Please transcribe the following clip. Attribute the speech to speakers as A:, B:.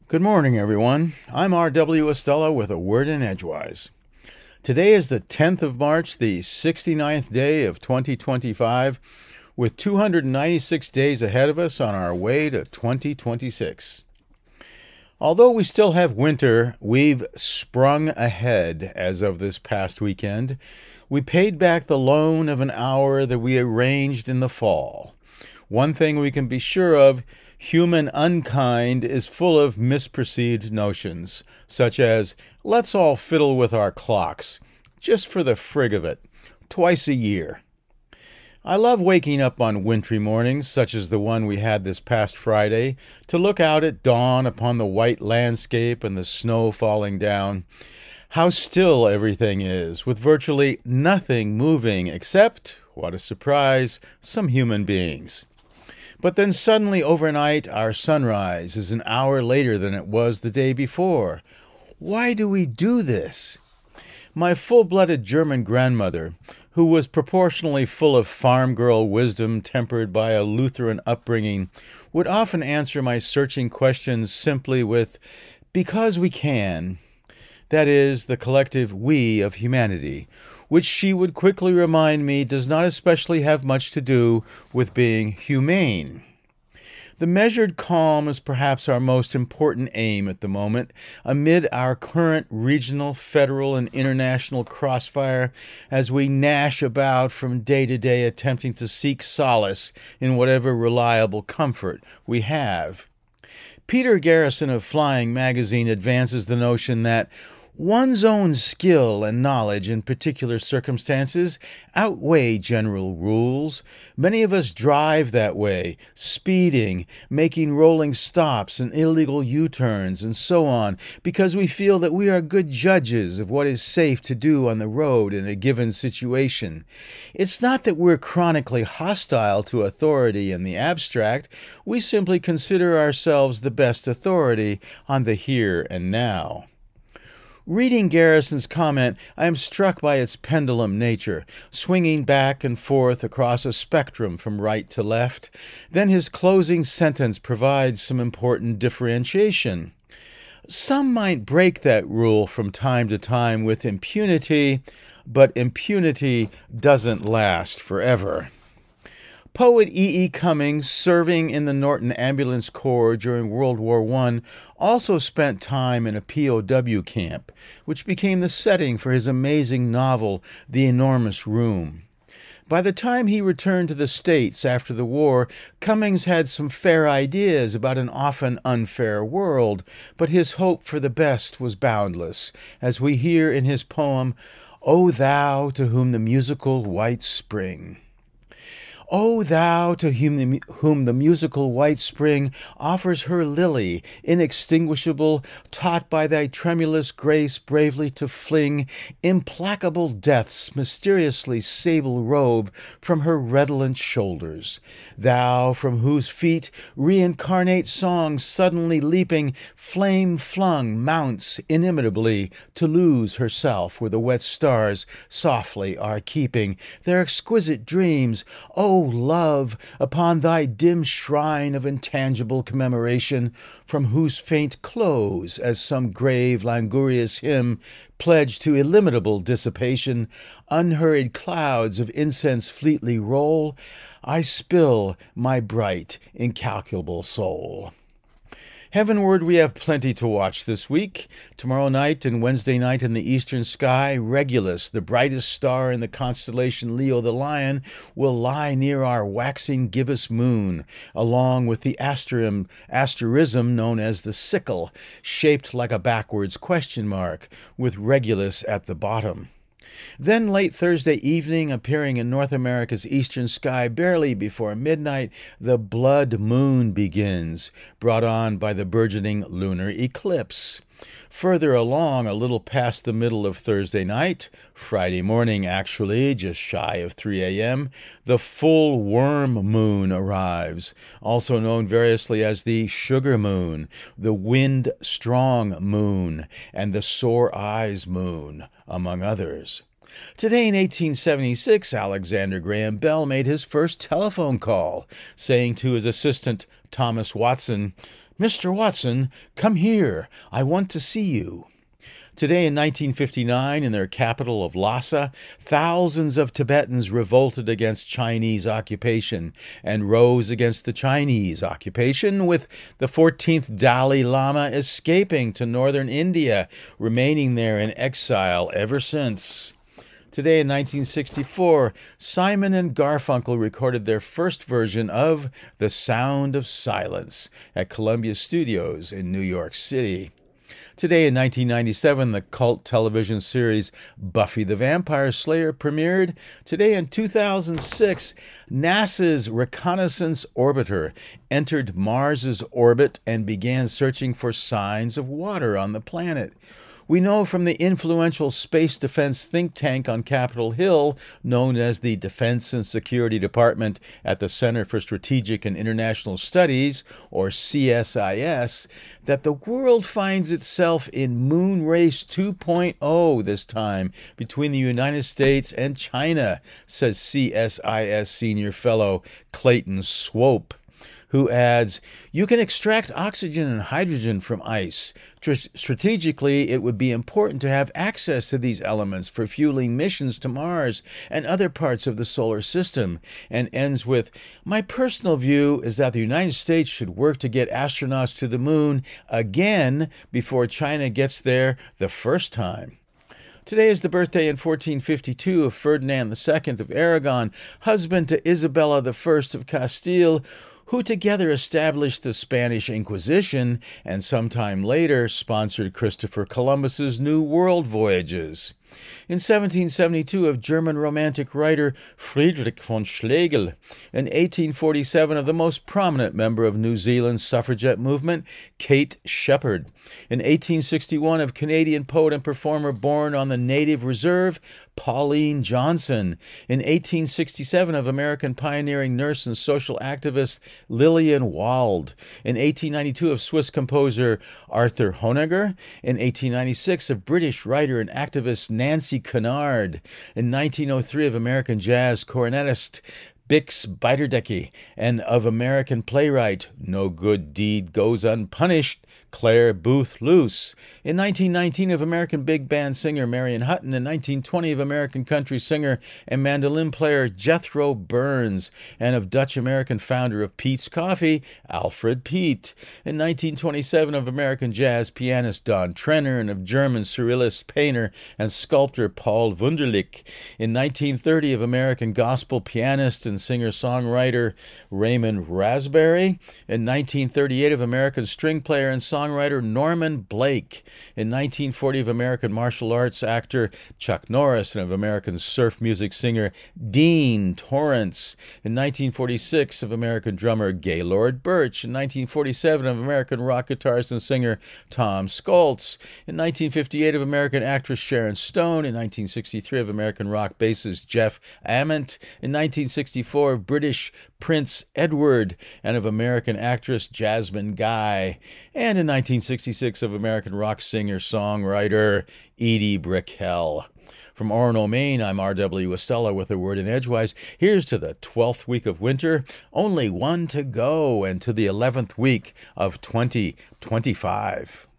A: Good morning, everyone. I'm R.W. Estella with a word in Edgewise. Today is the 10th of March, the 69th day of 2025, with 296 days ahead of us on our way to 2026. Although we still have winter, we've sprung ahead as of this past weekend. We paid back the loan of an hour that we arranged in the fall. One thing we can be sure of, human unkind is full of misperceived notions, such as, let's all fiddle with our clocks, just for the frig of it, twice a year. I love waking up on wintry mornings, such as the one we had this past Friday, to look out at dawn upon the white landscape and the snow falling down. How still everything is, with virtually nothing moving except, what a surprise, some human beings. But then suddenly overnight, our sunrise is an hour later than it was the day before. Why do we do this? My full-blooded German grandmother, who was proportionally full of farm girl wisdom tempered by a Lutheran upbringing, would often answer my searching questions simply with, "Because we can." That is, the collective we of humanity, which she would quickly remind me does not especially have much to do with being humane. The measured calm is perhaps our most important aim at the moment, amid our current regional, federal, and international crossfire as we gnash about from day to day attempting to seek solace in whatever reliable comfort we have. Peter Garrison of Flying Magazine advances the notion that one's own skill and knowledge in particular circumstances outweigh general rules. Many of us drive that way, speeding, making rolling stops and illegal U-turns and so on, because we feel that we are good judges of what is safe to do on the road in a given situation. It's not that we're chronically hostile to authority in the abstract. We simply consider ourselves the best authority on the here and now. Reading Garrison's comment, I am struck by its pendulum nature, swinging back and forth across a spectrum from right to left. Then his closing sentence provides some important differentiation. Some might break that rule from time to time with impunity, but impunity doesn't last forever. Poet E. E. Cummings, serving in the Norton Ambulance Corps during World War I, also spent time in a POW camp, which became the setting for his amazing novel, The Enormous Room. By the time he returned to the States after the war, Cummings had some fair ideas about an often unfair world, but his hope for the best was boundless, as we hear in his poem, O Thou to whom the musical white spring. O thou to whom the musical white spring offers her lily, inextinguishable, taught by thy tremulous grace bravely to fling implacable death's mysteriously sable robe from her redolent shoulders. Thou from whose feet reincarnate song suddenly leaping, flame-flung mounts inimitably to lose herself where the wet stars softly are keeping their exquisite dreams. O love, upon thy dim shrine of intangible commemoration, from whose faint close, as some grave languorous hymn, pledged to illimitable dissipation, unhurried clouds of incense fleetly roll, I spill my bright, incalculable soul. Heavenward, we have plenty to watch this week. Tomorrow night and Wednesday night in the eastern sky, Regulus, the brightest star in the constellation Leo the Lion, will lie near our waxing gibbous moon, along with the asterism known as the sickle, shaped like a backwards question mark, with Regulus at the bottom. Then late Thursday evening, appearing in North America's eastern sky barely before midnight, the blood moon begins, brought on by the burgeoning lunar eclipse. Further along, a little past the middle of Thursday night, Friday morning actually, just shy of 3 a.m., the full worm moon arrives, also known variously as the sugar moon, the wind-strong moon, and the sore eyes moon, among others. Today in 1876, Alexander Graham Bell made his first telephone call, saying to his assistant, Thomas Watson, Mr. Watson, come here. I want to see you. Today in 1959, in their capital of Lhasa, thousands of Tibetans revolted against Chinese occupation and rose against the Chinese occupation, with the 14th Dalai Lama escaping to northern India, remaining there in exile ever since. Today in 1964, Simon and Garfunkel recorded their first version of The Sound of Silence at Columbia Studios in New York City. Today in 1997, the cult television series Buffy the Vampire Slayer premiered. Today in 2006, NASA's Reconnaissance Orbiter entered Mars's orbit and began searching for signs of water on the planet. We know from the influential space defense think tank on Capitol Hill, known as the Defense and Security Department at the Center for Strategic and International Studies, or CSIS, that the world finds itself in Moon Race 2.0 this time between the United States and China, says CSIS Senior Fellow Clayton Swope, who adds, "You can extract oxygen and hydrogen from ice. Strategically, it would be important to have access to these elements for fueling missions to Mars and other parts of the solar system," and ends with, "My personal view is that the United States should work to get astronauts to the moon again before China gets there the first time." Today is the birthday in 1452 of Ferdinand II of Aragon, husband to Isabella I of Castile, who together established the Spanish Inquisition and sometime later sponsored Christopher Columbus's New World voyages. In 1772, of German Romantic writer Friedrich von Schlegel. In 1847, of the most prominent member of New Zealand's suffragette movement, Kate Sheppard. In 1861, of Canadian poet and performer born on the native reserve, Pauline Johnson. In 1867, of American pioneering nurse and social activist Lillian Wald. In 1892, of Swiss composer Arthur Honegger. In 1896, of British writer and activist Nancy Kennard. In 1903, of American jazz cornetist Bix Beiderbecke, and of American playwright No Good Deed Goes Unpunished, Claire Booth Luce. In 1919, of American big band singer Marion Hutton. In 1920, of American country singer and mandolin player Jethro Burns, and of Dutch-American founder of Peet's Coffee, Alfred Peet. In 1927, of American jazz pianist Don Trenner, and of German surrealist painter and sculptor Paul Wunderlich. In 1930, of American gospel pianist and singer-songwriter Raymond Raspberry. In 1938, of American string player and songwriter Norman Blake. In 1940, of American martial arts actor Chuck Norris, and of American surf music singer Dean Torrance. In 1946, of American drummer Gaylord Birch. In 1947, of American rock guitarist and singer Tom Scholz. In 1958, of American actress Sharon Stone. In 1963, of American rock bassist Jeff Ament. In 1964, of British Prince Edward, and of American actress Jasmine Guy. And in 1966, of American rock singer-songwriter Edie Brickell. From Orono, Maine, I'm R.W. Estella with a word in Edgewise. Here's to the 12th week of winter, only one to go, and to the 11th week of 2025.